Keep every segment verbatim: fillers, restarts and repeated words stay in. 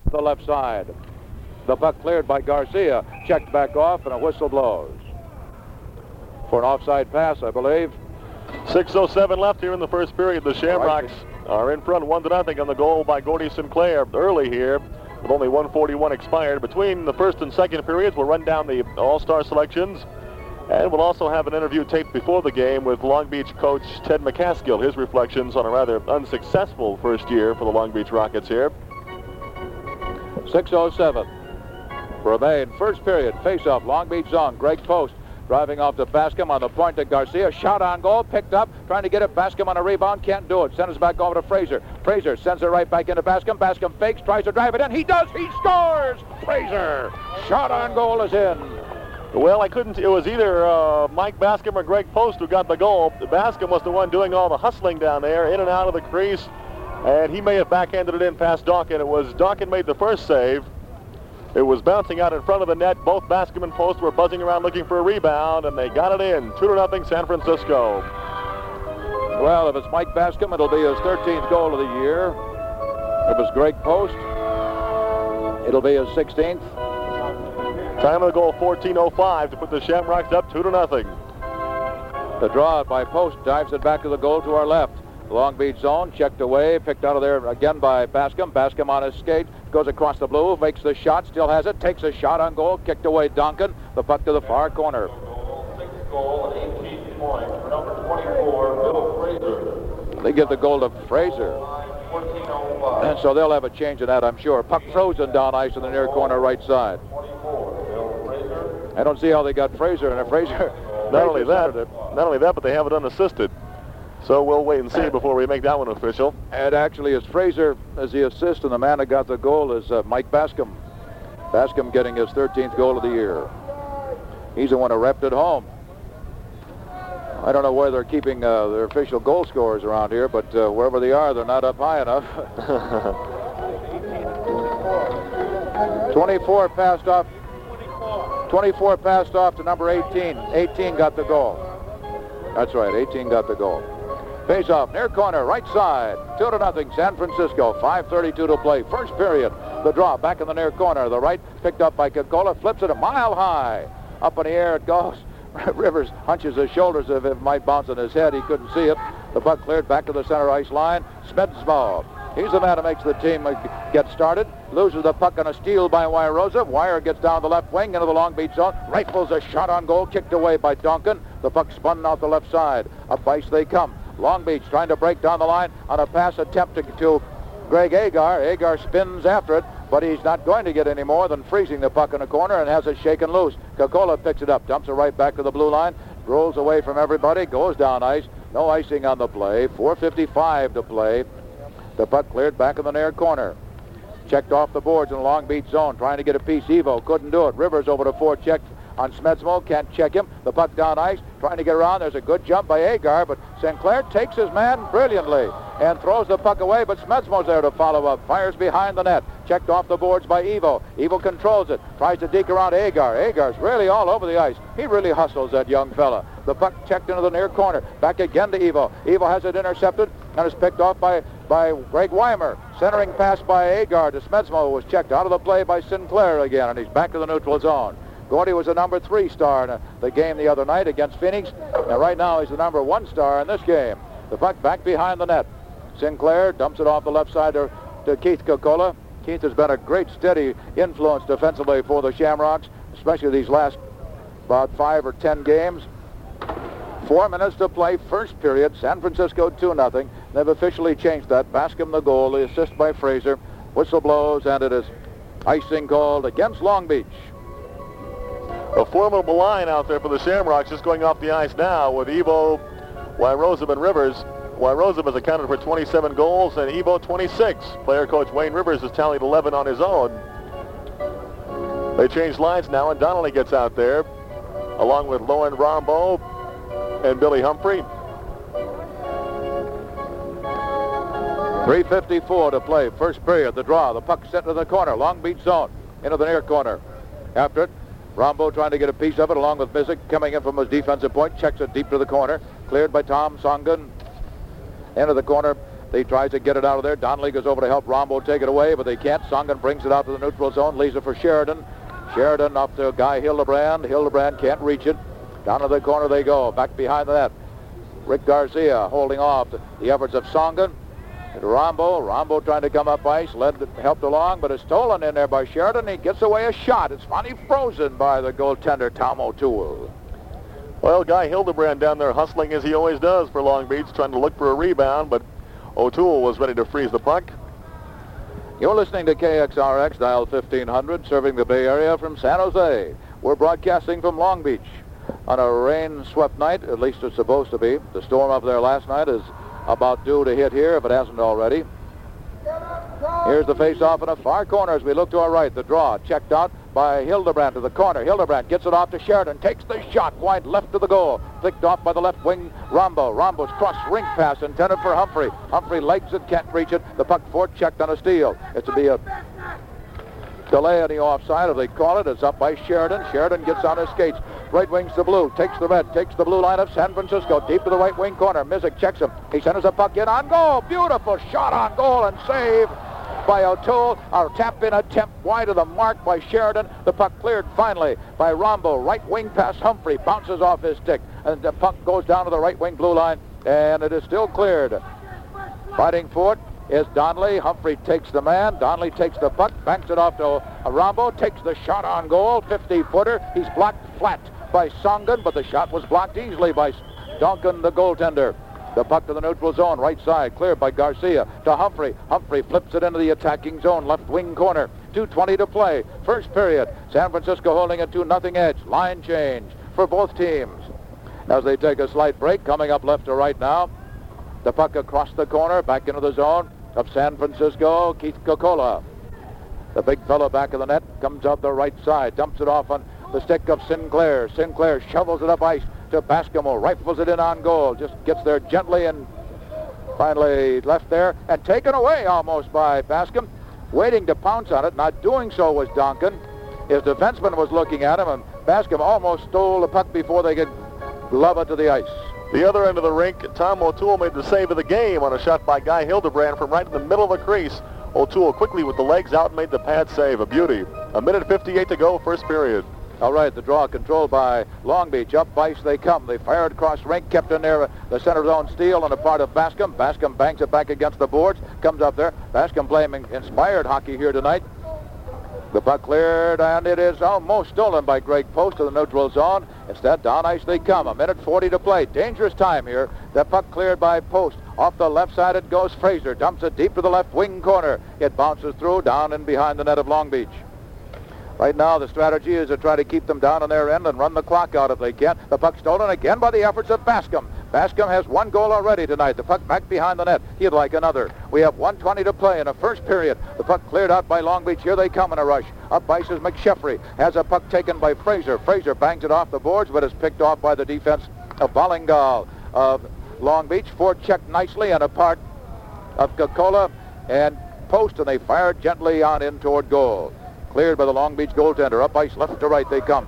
to the left side. The puck cleared by Garcia, checked back off, and a whistle blows for an offside pass, I believe. six oh seven left here in the first period. The Shamrocks are in front one to nothing on the goal by Gordy Sinclair early here, with only one forty-one expired. Between the first and second periods, we'll run down the all-star selections, and we'll also have an interview taped before the game with Long Beach coach Ted McCaskill, his reflections on a rather unsuccessful first year for the Long Beach Rockets here. six oh seven remain. First period, face-off, Long Beach zone. Greg Post driving off to Bascom on the point to Garcia. Shot on goal, picked up, trying to get it. Bascom on a rebound, can't do it. Sends it back over to Fraser. Fraser sends it right back into Bascom. Bascom fakes, tries to drive it in. He does, he scores! Fraser! Shot on goal is in. Well, I couldn't, it was either uh, Mike Bascom or Greg Post who got the goal. Bascom was the one doing all the hustling down there, in and out of the crease, and he may have backhanded it in past Dawkin. It was, Dawkin made the first save. It was bouncing out in front of the net. Both Bascom and Post were buzzing around looking for a rebound, and they got it in. Two to nothing, San Francisco. Well, if it's Mike Bascom, it'll be his thirteenth goal of the year. If it's Greg Post, it'll be his sixteenth. Time of the goal, fourteen oh five to put the Shamrocks up two to nothing. The draw by Post dives it back to the goal to our left. Long Beach zone, checked away, picked out of there again by Bascom. Bascom on his skate, goes across the blue, makes the shot, still has it, takes a shot on goal, kicked away Duncan. The puck to the far corner. They give the goal to Fraser. And so they'll have a change in that, I'm sure. Puck frozen down ice in the near corner right side. I don't see how they got Fraser, and if Fraser... Not only that, not only that, but they have it unassisted. So we'll wait and see before we make that one official. And actually, it's Fraser as the assist, and the man that got the goal is uh, Mike Bascom. Bascom getting his thirteenth goal of the year. He's the one who repped it home. I don't know where they're keeping uh, their official goal scorers around here, but uh, wherever they are, they're not up high enough. twenty-four passed off. twenty-four passed off to number eighteen. eighteen got the goal. That's right, eighteen got the goal. Face off, near corner, right side. Two to nothing, San Francisco. five thirty-two to play. First period. The draw back in the near corner. The right picked up by Coca-Cola. Flips it a mile high. Up in the air it goes. Rivers hunches his shoulders as if it might bounce on his head. He couldn't see it. The puck cleared back to the center ice line. Smedzmo. He's the man who makes the team get started. Loses the puck on a steal by Wairosa. Wire gets down the left wing into the Long Beach zone. Rifles a shot on goal. Kicked away by Duncan. The puck spun out the left side. Up ice they come. Long Beach trying to break down the line on a pass attempt to, to Greg Agar. Agar spins after it, but he's not going to get any more than freezing the puck in the corner and has it shaken loose. Coca-Cola picks it up, dumps it right back to the blue line, rolls away from everybody, goes down ice. No icing on the play. four fifty-five to play. The puck cleared back in the near corner. Checked off the boards in the Long Beach zone, trying to get a piece. Evo couldn't do it. Rivers over to four, checked on Smedzmo, can't check him. The puck down ice, trying to get around. There's a good jump by Agar, but Sinclair takes his man brilliantly and throws the puck away, but Smedzmo's there to follow up. Fires behind the net. Checked off the boards by Evo. Evo controls it. Tries to deke around Agar. Agar's really all over the ice. He really hustles, that young fella. The puck checked into the near corner. Back again to Evo. Evo has it intercepted and is picked off by, by Greg Weimer. Centering pass by Agar to Smedzmo, who was checked out of the play by Sinclair again, and he's back to the neutral zone. Gordy was a number three star in the game the other night against Phoenix. And right now he's the number one star in this game. The puck back behind the net. Sinclair dumps it off the left side to, to Keith Coca-Cola. Keith has been a great steady influence defensively for the Shamrocks, especially these last about five or ten games. Four minutes to play, first period. San Francisco two nothing. They've officially changed that. Bascom the goal, the assist by Fraser. Whistle blows, and it is icing called against Long Beach. A formidable line out there for the Shamrocks, just going off the ice now with Evo, Wairosa, and Rivers. Wairosa has accounted for twenty-seven goals and Evo twenty-six. Player coach Wayne Rivers has tallied eleven on his own. They change lines now, and Donnelly gets out there along with Lauren Rombo and Billy Humphrey. three fifty-four to play, first period. The draw, the puck sent to the corner, Long Beach zone, into the near corner. After it, Rombo trying to get a piece of it along with Mizik coming in from his defensive point, checks it deep to the corner, cleared by Tom Songun. Into the corner He tries to get it out of there. Donnelly goes over to help Rombo take it away, but they can't. Songen brings it out to the neutral zone, leaves it for Sheridan. Sheridan up to Guy Hildebrand. Hildebrand can't reach it. Down to the corner they go, back behind the net. Rick Garcia holding off the efforts of Songen. And Rombo, Rombo trying to come up ice, led, helped along, but is stolen in there by Sheridan. He gets away a shot. It's finally frozen by the goaltender, Tom O'Toole. Well, Guy Hildebrand down there hustling as he always does for Long Beach, trying to look for a rebound, but O'Toole was ready to freeze the puck. You're listening to K X R X, dial fifteen hundred, serving the Bay Area from San Jose. We're broadcasting from Long Beach on a rain-swept night, at least it's supposed to be. The storm up there last night is about due to hit here, if it hasn't already. Here's the face-off in a far corner as we look to our right. The draw checked out by Hildebrand to the corner. Hildebrand gets it off to Sheridan, takes the shot wide left to the goal. Flicked off by the left wing, Rombo. Rombo's cross rink pass intended for Humphrey. Humphrey legs it, can't reach it. The puck forechecked on a steal. It's to be a delay on the offside, if they call it. It's up by Sheridan. Sheridan gets on his skates. Right wing's the blue. Takes the red. Takes the blue line of San Francisco. Deep to the right wing corner. Mizik checks him. He centers a puck in on goal. Beautiful shot on goal and save by O'Toole. Our tap-in attempt wide of the mark by Sheridan. The puck cleared finally by Rombo. Right wing pass Humphrey. Bounces off his stick. And the puck goes down to the right wing blue line. And it is still cleared. Fighting for it is Donnelly. Humphrey takes the man. Donnelly takes the puck. Banks it off to Rombo. Takes the shot on goal. fifty-footer. He's blocked flat by Songen, but the shot was blocked easily by Duncan, the goaltender. The puck to the neutral zone, right side, cleared by Garcia to Humphrey. Humphrey flips it into the attacking zone, left wing corner. two twenty to play. First period. San Francisco holding a two nothing edge. Line change for both teams. As they take a slight break, coming up left to right now. The puck across the corner, back into the zone of San Francisco, Keith Kokola. The big fellow back of the net comes out the right side, dumps it off on the stick of Sinclair. Sinclair shovels it up ice to Bascom, who rifles it in on goal. Just gets there gently and finally left there and taken away almost by Bascom. Waiting to pounce on it, not doing so was Donkin. His defenseman was looking at him, and Bascom almost stole the puck before they could glove it to the ice. The other end of the rink, Tom O'Toole made the save of the game on a shot by Guy Hildebrand from right in the middle of the crease. O'Toole quickly with the legs out made the pad save. A beauty. A minute fifty-eight to go, first period. All right, the draw controlled by Long Beach. Up ice they come. They fired across rink, kept in there the center zone steal on the part of Bascom. Bascom banks it back against the boards, comes up there. Bascom playing inspired hockey here tonight. The puck cleared, and it is almost stolen by Greg Post to the neutral zone. Instead, down ice they come. A minute forty to play. Dangerous time here. The puck cleared by Post. Off the left side it goes. Fraser dumps it deep to the left wing corner. It bounces through, down and behind the net of Long Beach. Right now, the strategy is to try to keep them down on their end and run the clock out if they can. The puck stolen again by the efforts of Bascom. Bascom has one goal already tonight. The puck back behind the net. He'd like another. We have one twenty to play in the first period. The puck cleared out by Long Beach. Here they come in a rush. Up ice is McSheffrey. Has a puck taken by Fraser. Fraser bangs it off the boards, but is picked off by the defense of Bollingal of Long Beach. Forechecked nicely and a part of Kokola and Post, and they fire gently on in toward goal. Cleared by the Long Beach goaltender. Up ice, left to right they come.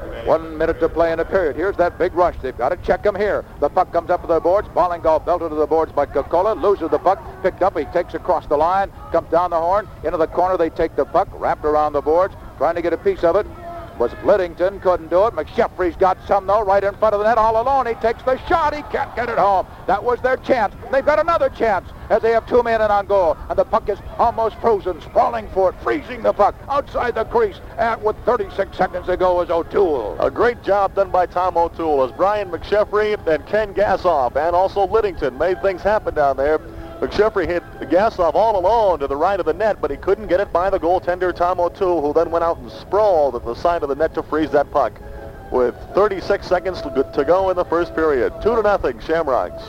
One minute to play in the period. Here's that big rush. They've got to check him here. The puck comes up to the boards. Bollingal belted to the boards by Kokola. Loses the puck. Picked up. He takes across the line. Comes down the horn. Into the corner. They take the puck. Wrapped around the boards. Trying to get a piece of it. Was Blittington. Couldn't do it. McSheffrey's got some, though, right in front of the net all alone. He takes the shot. He can't get it home. That was their chance. They've got another chance as they have two men in on goal. And the puck is almost frozen, sprawling for it, freezing the puck outside the crease. And with thirty-six seconds to go is O'Toole. A great job done by Tom O'Toole as Brian McSheffrey and Ken Gassoff and also Lidington made things happen down there. McSheffrey hit Gassoff all alone to the right of the net, but he couldn't get it by the goaltender, Tom O'Toole, who then went out and sprawled at the side of the net to freeze that puck. With thirty-six seconds to go in the first period. Two to nothing, Shamrocks.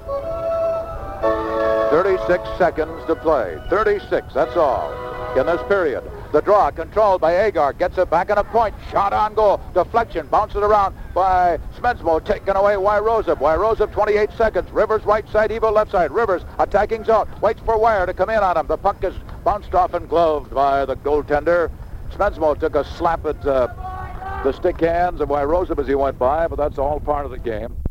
thirty-six seconds to play. thirty-six, that's all in this period. The draw controlled by Agar. Gets it back in a point. Shot on goal. Deflection. Bounces it around by Smensmo. Taken away Wyrozov. Wyrozov, twenty-eight seconds. Rivers right side. Evo left side. Rivers attacking zone. Waits for Wire to come in on him. The puck is bounced off and gloved by the goaltender. Smensmo took a slap at uh, the stick hands of Wyrozov as he went by, but that's all part of the game.